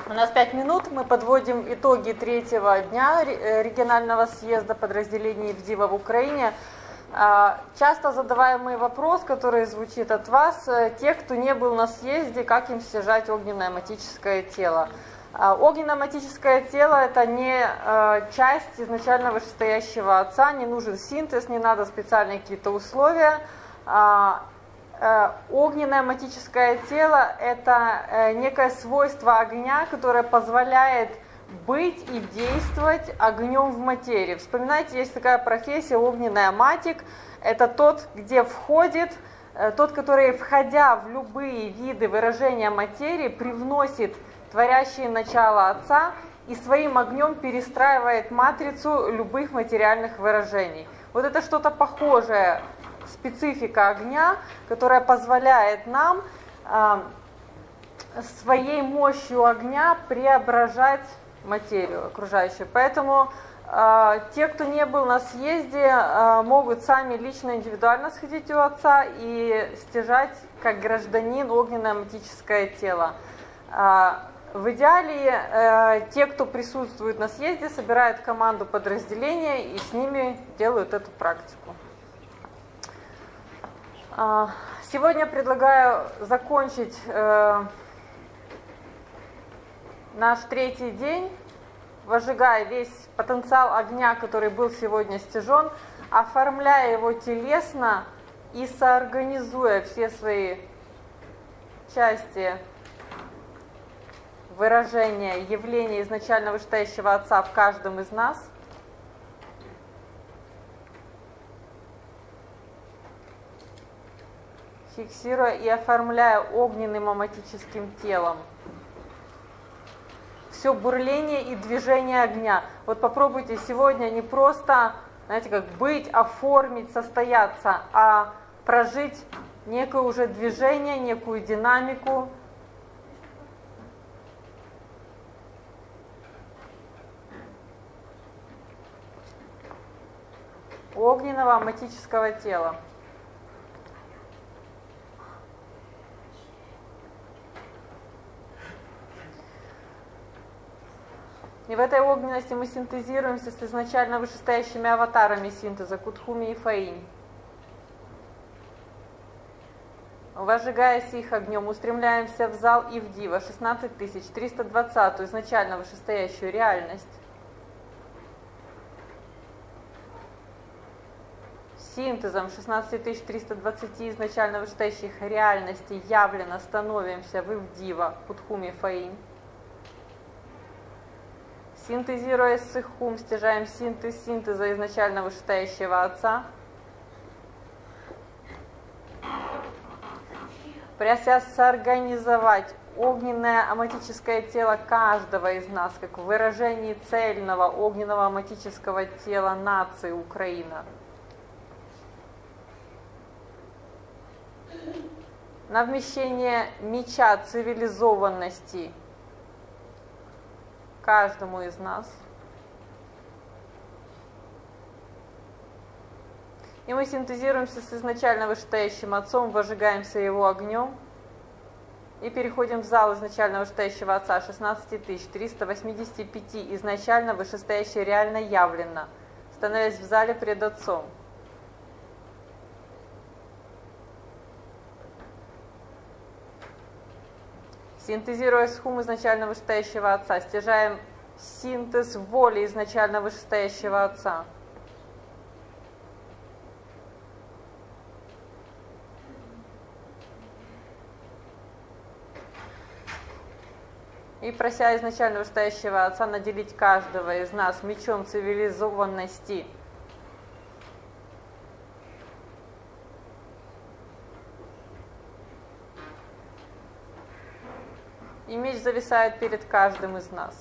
У нас 5 минут, мы подводим итоги третьего дня регионального съезда подразделений ИВДИВа в Украине. Часто задаваемый вопрос, который звучит от вас, те, кто не был на съезде, как им стяжать огненно-матическое тело. Огненно-матическое тело – это не часть изначально вышестоящего отца, не нужен синтез, не надо специальные какие-то условия. Огненное матическое тело – это некое свойство огня, которое позволяет быть и действовать огнем в материи. Вспоминайте, есть такая профессия огненная матик. Это тот, где входит, тот, который, входя в любые виды выражения материи, привносит творящее начало Отца и своим огнем перестраивает матрицу любых материальных выражений. Вот это что-то похожее. Специфика огня, которая позволяет нам своей мощью огня преображать материю окружающую. Поэтому те, кто не был на съезде, могут сами лично, индивидуально сходить у отца и стяжать, как гражданин, огненное матическое тело. В идеале те, кто присутствует на съезде, собирают команду подразделения и с ними делают эту практику. Сегодня предлагаю закончить наш третий день, возжигая весь потенциал огня, который был сегодня стяжен, оформляя его телесно и соорганизуя все свои части выражения, явления изначально вышестоящего Отца в каждом из нас. Фиксируя и оформляя огненным аматическим телом все бурление и движение огня. Вот попробуйте сегодня не просто, знаете, как быть, оформить, состояться, а прожить некое уже движение, некую динамику. Огненного аматического тела. И в этой огненности мы синтезируемся с изначально вышестоящими аватарами синтеза Кутхуми и Фаинь. Возжигаясь их огнем, устремляемся в зал Ивдива, 16320, изначально вышестоящую реальность. Синтезом 16320 изначально вышестоящих реальностей явленно становимся в Ивдива, Кутхуми, Фаинь. Синтезируя сыхум, стяжаем синтез синтеза изначально вышестоящего Отца. Просясь соорганизовать огненное аматическое тело каждого из нас, как в выражении цельного огненного аматического тела нации Украина. На вмещение меча цивилизованности каждому из нас. И мы синтезируемся с изначально вышестоящим Отцом, возжигаемся его огнем и переходим в зал изначально вышестоящего Отца, 16385, изначально вышестоящий реально явленно, становясь в зале пред Отцом. Синтезируя схум изначально вышестоящего Отца, стяжаем синтез воли изначально вышестоящего Отца. И прося изначально вышестоящего Отца наделить каждого из нас мечом цивилизованности. И меч зависает перед каждым из нас.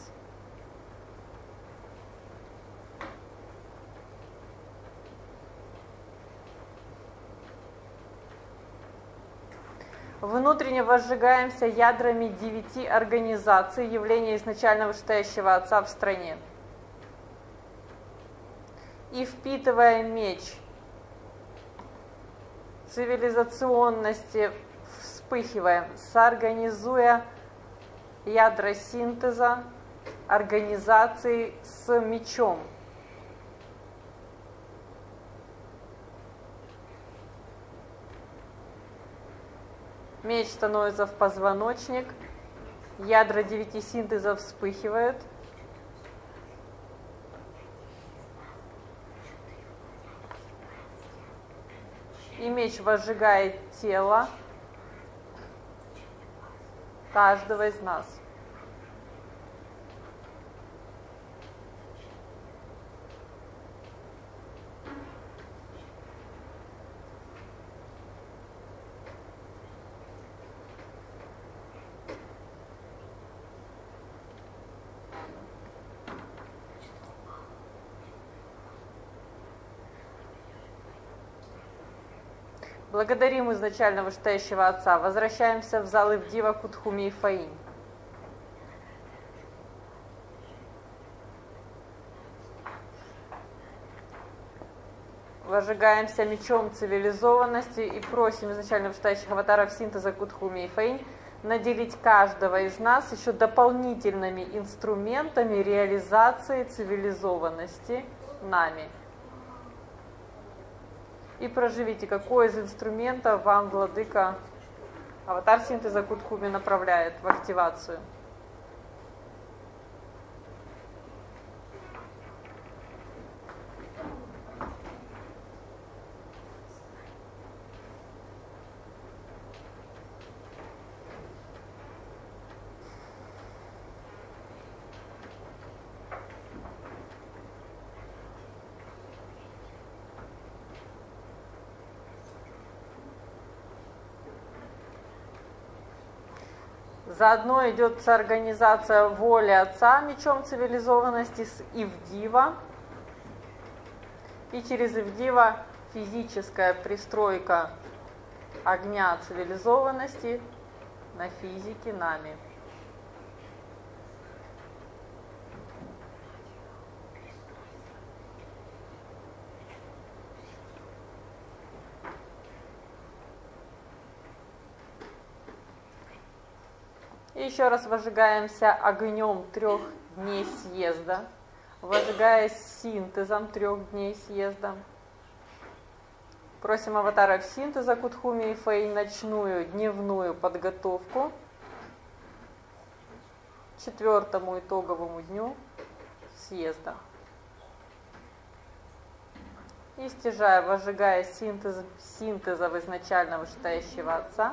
Внутренне возжигаемся ядрами 9 организаций явления изначально вышестоящего Отца в стране. И впитывая меч цивилизационности, вспыхиваем, соорганизуя ядра синтеза, организации с мечом. Меч становится в позвоночник, ядра 9 синтезов вспыхивают. И меч возжигает тело каждого из нас. Благодарим изначально вышестоящего Отца. Возвращаемся в зал Ивдива, Кутхуми и Фаинь. Возжигаемся мечом цивилизованности и просим изначально вышестоящих аватаров синтеза Кутхуми и Фаинь наделить каждого из нас еще дополнительными инструментами реализации цивилизованности нами. И проживите, какой из инструментов вам владыка аватар синтеза Кутхуми направляет в активацию. Заодно идет организация воли Отца мечом цивилизованности с Ивдива. И через Ивдива физическая пристройка огня цивилизованности на физике нами. И еще раз возжигаемся огнем 3 дней съезда, возжигаясь синтезом 3 дней съезда. Просим аватаров синтеза Кутхуми и Фаинь ночную дневную подготовку к 4-му итоговому дню съезда. И стяжая, возжигая синтеза изначально вышестоящего Отца,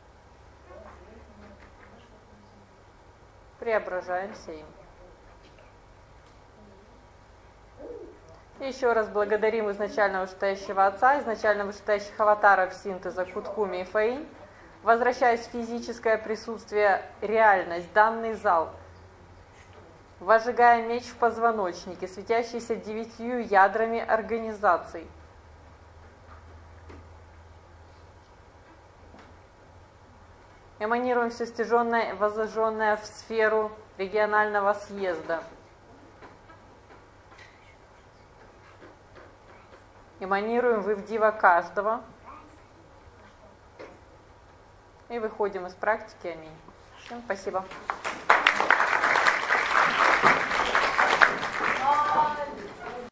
преображаемся им. И еще раз благодарим изначально вышестоящего Отца, изначально вышестоящих аватаров синтеза Кутхуми и Фаинь, возвращаясь в физическое присутствие, реальность, данный зал, возжигая меч в позвоночнике, светящийся 9 ядрами организаций. Эманируем все стяженное, воззажженное в сферу регионального съезда. Эманируем в Ивдива каждого. И выходим из практики. Аминь. Всем спасибо.